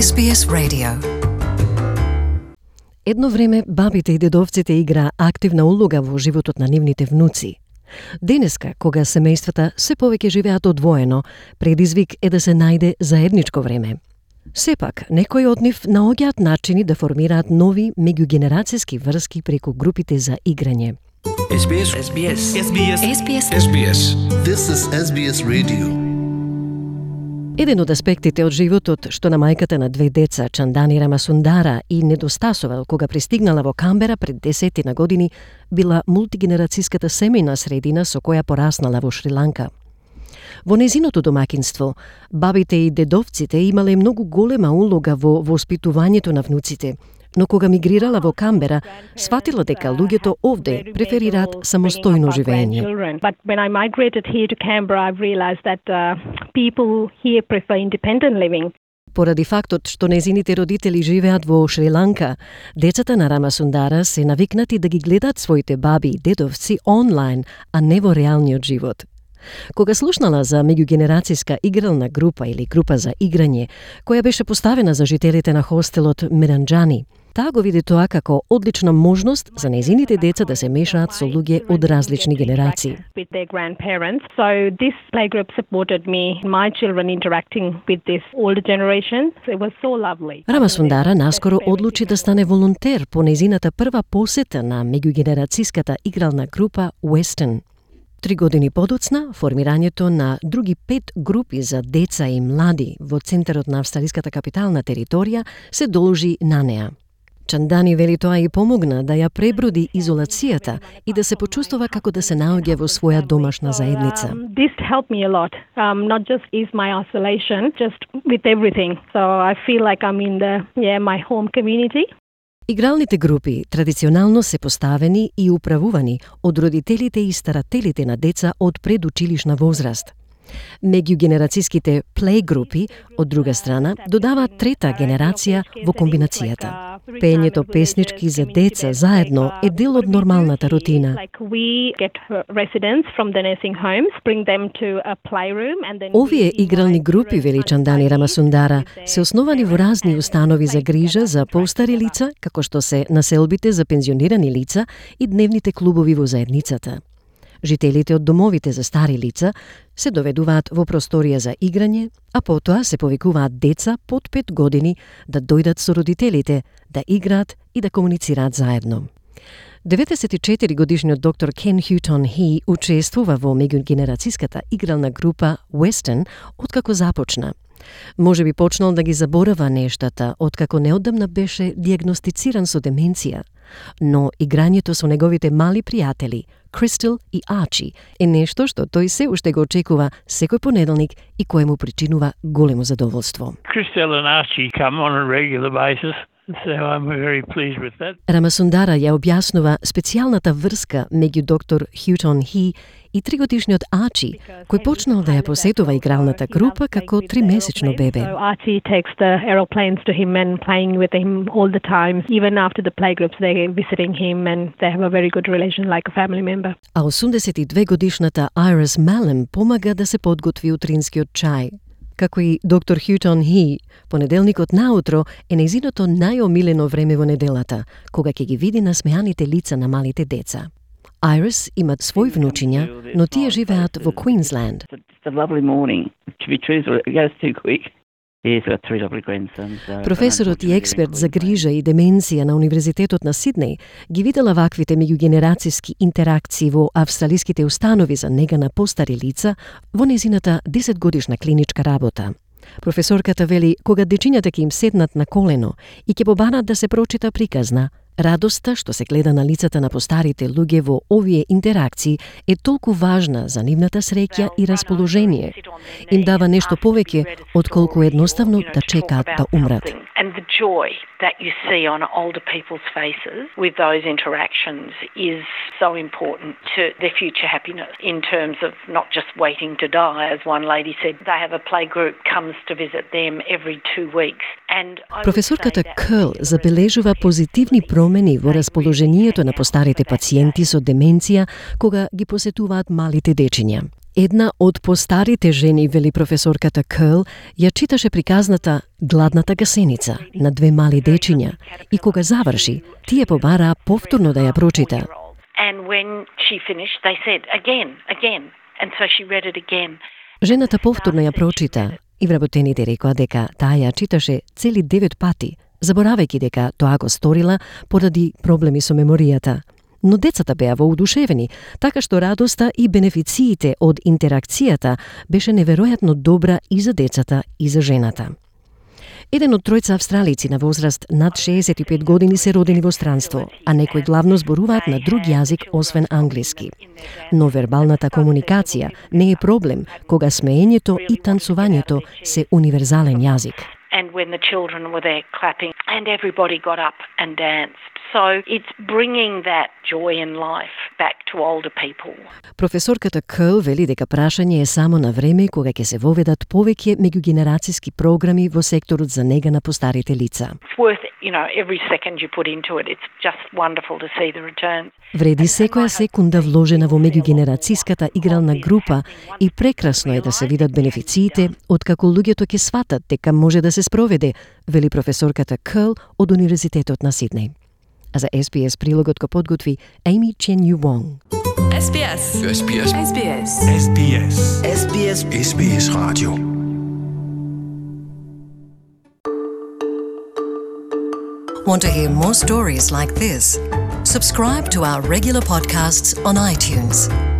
SBS Radio. Едно време бабите и дедовците играа активна улога во животот на нивните внуци. Денеска, кога семејствата се повеќе живеат одвоено, предизвик е да се најде заедничко време. Сепак, некои од нив наоѓаат начини да формираат нови меѓугенерацијски врски преку групите за играње. SBS. This is SBS Radio. Еден од аспектите од животот што на мајката на две деца, Чандани Рамасундара и недостасувал кога пристигнала во Камбера пред 10 години, била мултигенерацијската семејна средина со која пораснала во Шри-Ланка. Во незиното домаќинство, бабите и дедовците имале многу голема улога во воспитувањето на внуците, но кога мигрирала во Камбера, сватила дека луѓето овде преферираат самостојно живење. But when I migrated here to Canberra, I realized that people here prefer independent living. Поради фактот што незините родители живеат во Шри-Ланка, децата на Рамасундара се навикнати да ги гледаат своите баби и дедовци онлайн, а не во реалниот живот. Кога слушнала за меѓугенерацијска игрална група или група за играње, која беше поставена за жителите на хостелот Меранџани, таа го види тоа како одлична можност за незините деца да се мешаат со луѓе од различни генерации. With their grandparents. So this playgroup supported me, my children interacting with this older generation. It was so lovely. Рамасундара наскоро одлучи да стане волонтер по незината прва посета на меѓугенерацијската игрална група Western. 3 години подоцна, формирањето на други 5 групи за деца и млади во центарот на австралиската капитална територија се должи на неа. Чандани вели тоа и помогна да ја преброди изолацијата и да се почувствува како да се наоѓа во своја домашна заедница. This helped me a lot. Not just is my isolation, just with everything. So I feel like I'm in my home community. Игралните групи традиционално се поставени и управувани од родителите и старателите на деца од предучилишна возраст. Меѓугенерацијските плейгрупи, од друга страна, додаваат трета генерација во комбинацијата. Пеењето песнички за деца заедно е дел од нормалната рутина. Овие игрални групи, вели Чандани Рамасундара, се основани во разни установи за грижа за постари лица, како што се населбите за пензионирани лица и дневните клубови во заедницата. Жителите од домовите за стари лица се доведуваат во просторија за играње, а потоа се повикуваат деца под 5 години да дојдат со родителите, да играат и да комуницираат заедно. 94 годишниот доктор Ken Hutton He учествува во меѓугенерацијската игрална група Western откако започна. Може би почнал да ги заборава нештата откако неодамна беше диагностициран со деменција, но играњето со неговите мали пријатели, Кристал и Арчи, е нешто што тој се уште го очекува секој понеделник и кое му причинува големо задоволство. Crystal and Archie come on a regular basis. So I'm very pleased with that. Рамасундара ја објаснува специјалната врска меѓу доктор Hutton He и 3-годишниот Арчи, кој почнал да ја посетува игралната група како 3-месечно бебе. So Archie takes the aeroplanes to him and playing with him all the time. Even after the playgroups, they're visiting him and they have a very good relation like a family member. А 82-годишната Iris Malem помага да се подготви утринскиот чај. Како и доктор Hutton He, понеделникот наутро е нејзиното најомилено време во неделата, кога ќе ги види насмеаните лица на малите деца. Iris имат свој внучиња, но тие живеат во Queensland. It's a lovely morning. To be truthful, it goes too quick. Yes, I've got 3 lovely grandsons. Професорот и експерт за грижа и деменција на Универзитетот на Сиднеј ги видела ваквите меѓугенерацијски интеракции во австралиските установи за нега на постари лица во незината 10-годишна клиничка работа. Професорката вели, кога дечињата ќе им седнат на колено и ќе побарат да се прочита приказна, радоста што се гледа на лицата на постарите луѓе во овие интеракции е толку важна за нивната среќа и расположение. Им дава нешто повеќе отколку едноставно да чекаат да умрат. And the joy that you see on older people's faces with those interactions is so important to their future happiness in terms of not just waiting to die, as one lady said. They have a play group comes to visit them every 2 weeks. Професорката Кърл забележува позитивни промени во расположението на постарите пациенти со деменција кога ги посетуваат малите дечиња. Една од постарите жени, вели професорката Кърл, ја читаше приказната Гладната гасеница на две мали дечиња и кога заврши, тие побараа повторно да ја прочита. And when she finished, they said, again. And so she read it again. Жената повторно ја прочита и вработените рекоа дека таа ја читаше цели 9 пати, заборавајќи дека тоа го сторила поради проблеми со меморијата. Но децата беа воодушевени, така што радоста и бенефициите од интеракцијата беше неверојатно добра и за децата и за жената. Еден од тројца австралици на возраст над 65 години се родени во странство, а некои главно зборуваат на друг јазик освен англиски. Но вербалната комуникација не е проблем кога смеењето и танцувањето се универзален јазик. And when the children were there clapping and everybody got up and danced. So it's bringing that joy in life back to older people. Професорката Кърл вели дека прашање е само на време кога ќе се воведат повеќе меѓугенерацијски програми во секторот за нега на постарите лица. It's worth, every second you put into it. It's just wonderful to see the return. Вреди секоја секунда вложена во меѓугенерацијската игрална група и прекрасно е да се видат бенефициите откако луѓето ќе сватат дека може да се спроведе, вели професорката Кърл од Универзитетот на Сиднеј. А за SBS прилогот го подготви Amy Chen Yu Wong. SBS. SBS. SBS. SBS. SBS SBS Radio. Want to hear more stories like this? Subscribe to our regular podcasts on iTunes.